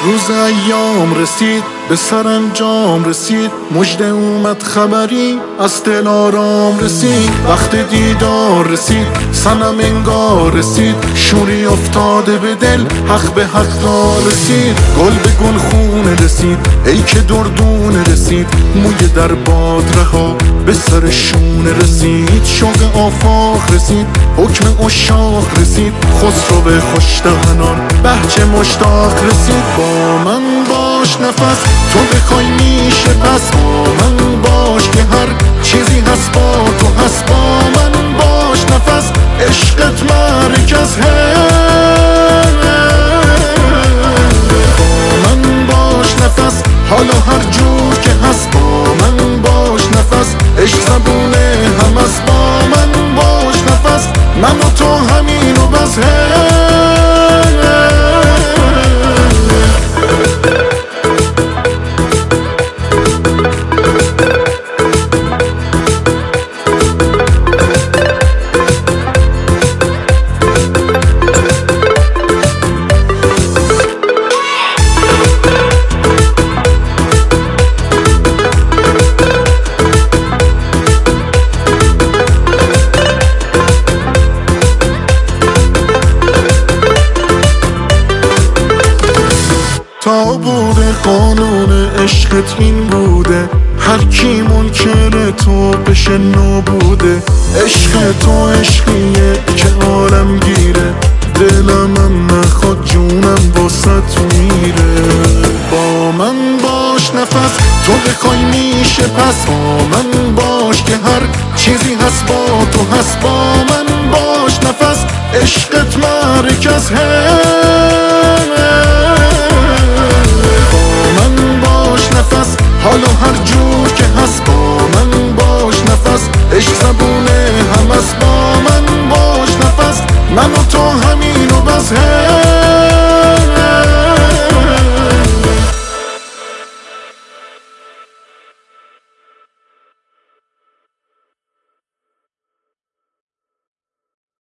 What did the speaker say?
روز ایام رسید به سرانجام رسید، مژده اومد خبری از دل آرام رسید. وقت دیدار رسید صنم انگار رسید، شوری افتاده به دل حق به حق رسید. گل به گل خونه رسید ای که دردونه رسید، موی در باد رها به سر شونه رسید. شوق آفاق رسید حکم عشاق رسید، خسرو به خوش دهنان بهجه مشتاق رسید. با من باش نفس تو بخوای میشه پس، با من باش که هر چیزی هست با تو هست. با من باش نفس عشقت مرکز با من باش نفس حالا هر جور که هست. با من باش نفس عشق زبونه هم است. با من باش نفس من و تو همین و بس. تا بوده قانون عشقت این بوده، هر کی منکر تو بشه نابوده. عشق تو عشقیه که عالم گیره، دلم هم نخواد جونم واسط میره. با من باش نفس تو بخوای میشه پس، با من باش که هر چیزی هست با تو هست. با من باش نفس عشقت مرکز